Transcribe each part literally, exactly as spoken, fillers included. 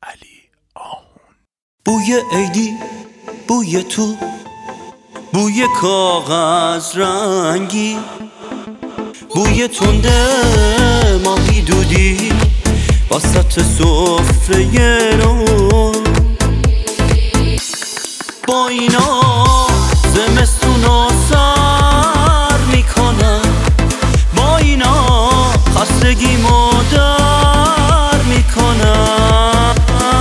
علی آهون. بوی عیدی، بوی تو، بوی کاغذ رنگی، بوی تنده ماهی دودی وسط سفره رو. با اینا زمستونو سر میکنم، با اینا خستگیمو در میکنم.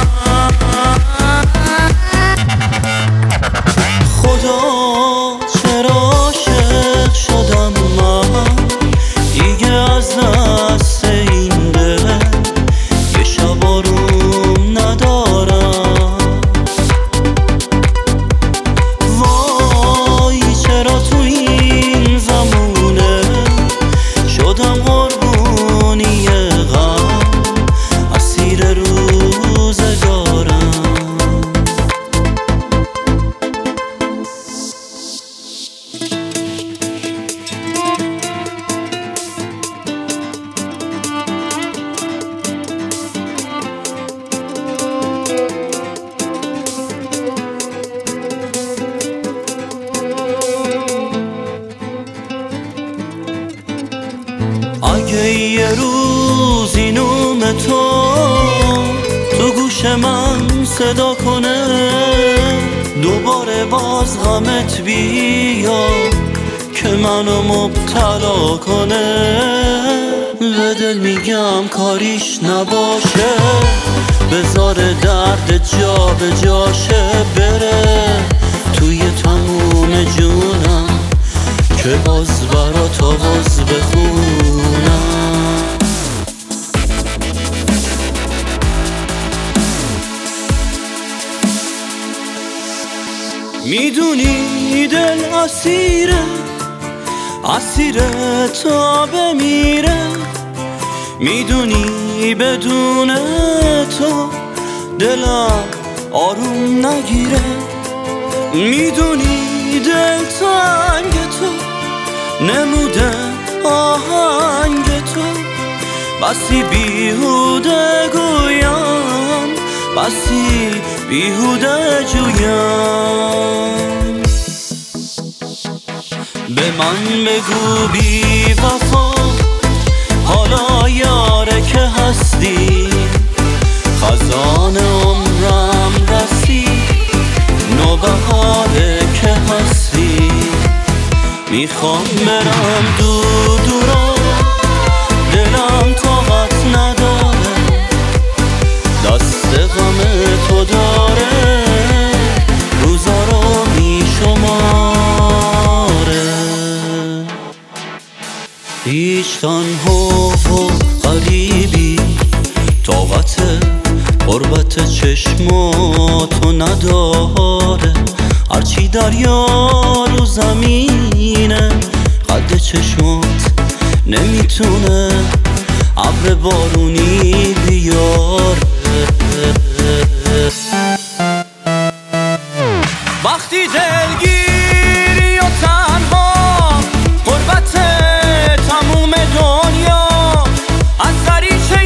خدا چرا عاشق شدم من دیگه از دست این دل، یه شب آروم ندارم. وای چرا تو این زمونه شدم قربونی غم، اسیر روزگارم. اگه یه روز این نوم تو تو گوش من صدا کنه، دوباره باز غمت بیا که منو مبتلا کنه. به دل میگم کاریش نباشه، بذار درد جا به جاشه بره توی تموم جونم که باز برات آواز بخونم. میدونی دل اسیره، اسیره تا بمیره. میدونی بدون تو دلم آروم نگیره. میدونی دل تنگ تو نموده آهنگ تو، بسی بیهوده گویم، بسی بیهوده جویم. به من بگو بی وفا حالا یاره که هستی، خزان عمرم رسید نوبهاره که هستی. میخوام برم دور دورا، دلم طاقت نداره، دست غم تو داره روزا رو میشماره. هیچ تنها و غریبی طاقت قربت چشماتو نداره. هرچی دریا رو زمینه قد چشمات نمیتونه ابر بارونی بیاره. وقتی دلگیری و تنها غربت تموم دنیا، از دریچه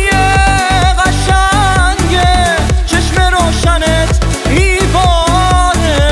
قشنگه چشم روشنت میباره.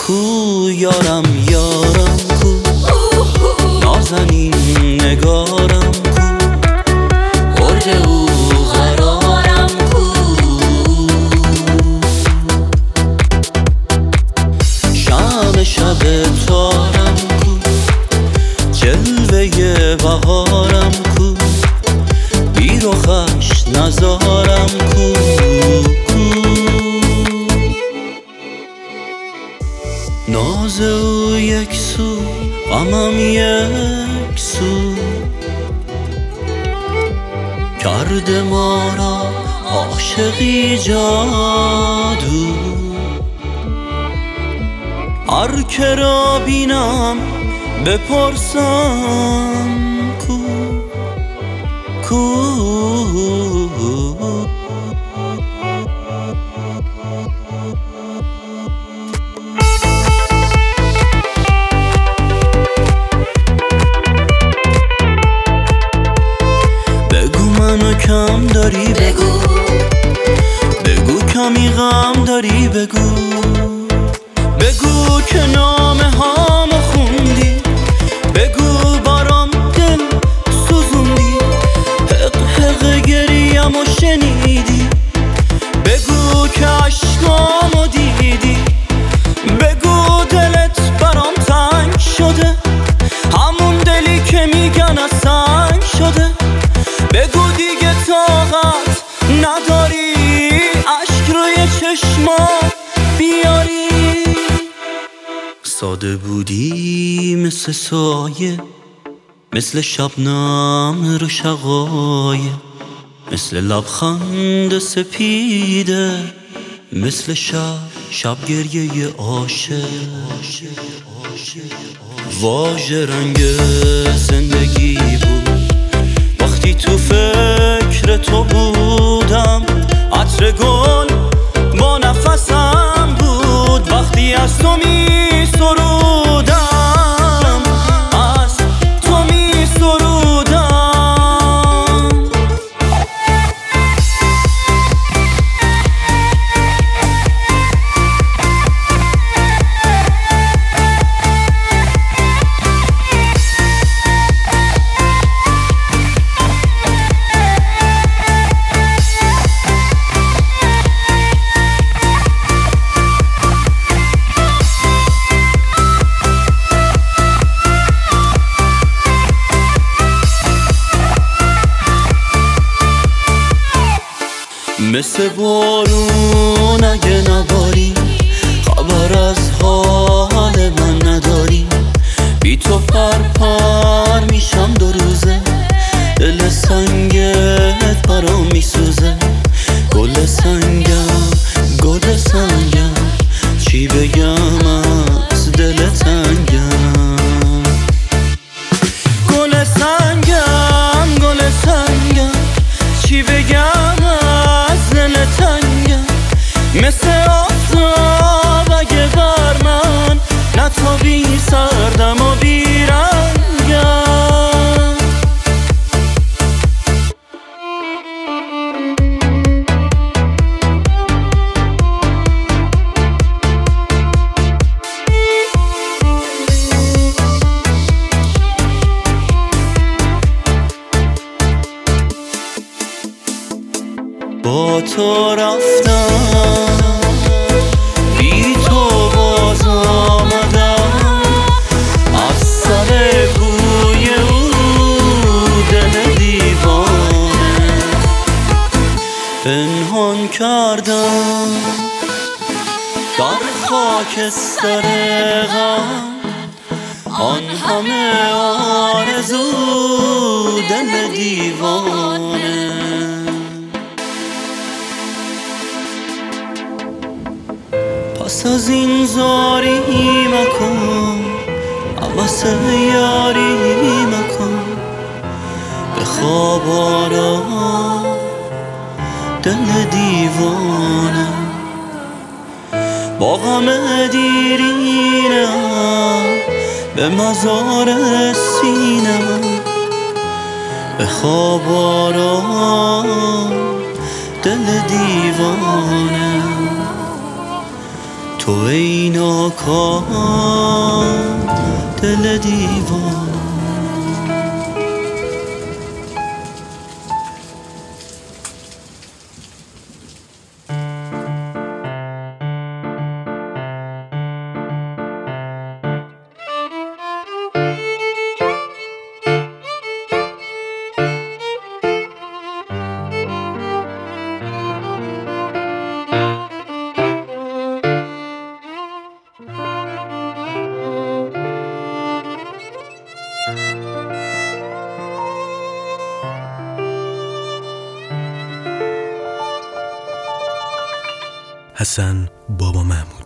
کو یارم یارم کو نازنین نگارم کو برج او قرارم کو شام شب تارم کو جلوه بهارم کو بی رخش نزارم کو ناز او یک سو غمم یک سو کرده ما را عاشقی جادو هر که را بینم بپرسم کو کو منو کم داری بگو بگو کمی غم داری بگو بگو که نامه هامو خوندی بگو برام دل سوزوندی حق حق گریه‌مو شنیدی بگو که عشقامو دیدی بگو دلت برام تنگ شده همون دلی که میگن از سنگ شده بگو دیگه طاقت نداری عشق روی چشما بیاری ساده بودی مثل سایه مثل شبنم رو شقایه مثل لبخند سپیده مثل شب شب گریه عاشق واژه رنگ زندگی بود وقتی تو فکر تو بودم عطر گل با نفسم بود وقتی از تو می سرودم از تو می سرودم مثل بارون اگه نباری خبر از حال من نداری بی تو پر پر میشم دو روزه دل سنگت برام میسوزه گل سنگم گل سنگم چی بگم از دل تنگم گل سنگم گل سنگم چی بگم تنگم مثل آفتاب اگه بر من نتابی سردم و بیرنگم با تو رفتم بی تو باز آمدم از سر کوی او دل دیوانه پنهان کردم در خاکستر غم آن همه آرزو دل دیوانه پس از این زاری مکن عباس یاری مکن به خواب آرام دل دیوانه با غم دیرینم به مزار سینم به خواب آرام دل دیوانه تو ای ناکام دل دیوان. حسن بابا محمود.